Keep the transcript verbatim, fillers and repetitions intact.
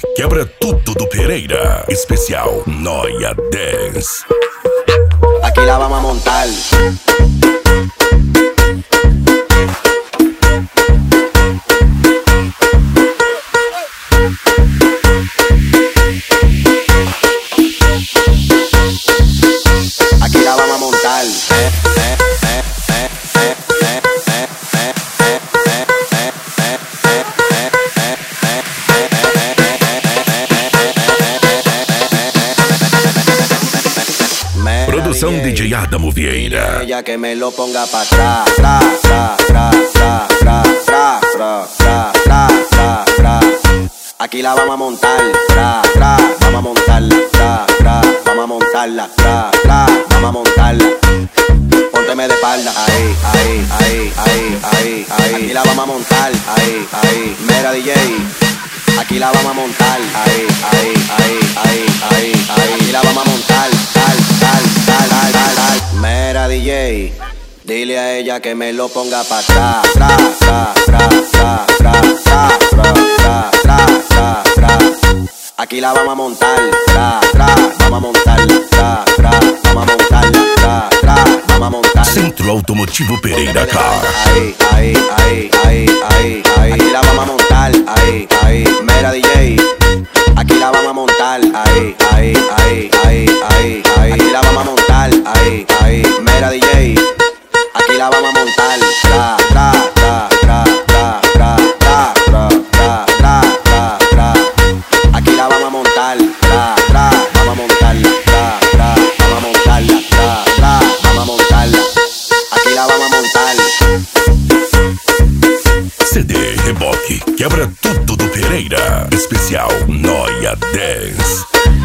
quebra tudo do Pereira. Especial Noia Dance. Aquí la vamos a montar. Aquí la vamos a montar. Eh, eh, eh, eh, eh, eh, eh, eh, eh, eh, eh, eh, Produção D J Adamo Vieira. Ella que me lo ponga pa' atrás, tra, tra, tra, tra, tra, tra, tra, tra, tra, tra, tra. Aquí la vamos a montar, tra, tra, vamos a montarla, tra, tra, vamos a montarla, tra, tra, vamos a montarla. Pónteme de espalda, ahí, ahí, ahí, ahí, ahí, ahí. Aquí la vamos a montar, ahí, ahí. Mira D J, aquí la vamos a montar, ahí, ahí, ahí, ahí, ahí, ahí. Aquí la vamos a montar, tal, tal, tal, tal, tal, tal. Mira D J, dile a ella que me lo ponga pa' atrás, tra, tra, tra, tra, tra, tra, tra, tra, tra, tra, tra. Aquí la vamos a montar, tra, tra, vamos a montarla, tra, tra, vamos a montarla, tra, tra, vamos a montarla. Centro Automotivo Pereira Car. Ahí, ahí, ahí, ahí, ahí, ahí. Aquí la vamos a montar, ahí, ahí. Mira D J, aquí la vamos a montar, ahí, ahí, ahí, ahí, ahí, ahí. Aquí la vamos a montar, ahí, ahí. Mira D J, aquí la vamos a montar, tra, tra, tra, tra, tra, tra, tra, tra, tra, tra, tra, tra. Aquí la vamos a montar, tra, tra, vamos a montarla, tra, tra, vamos a montarla, tra, tra, vamos a montarla. Aquí la vamos a montar. C D Reboque, quebra tudo do Pereira. Especial Noia Dance.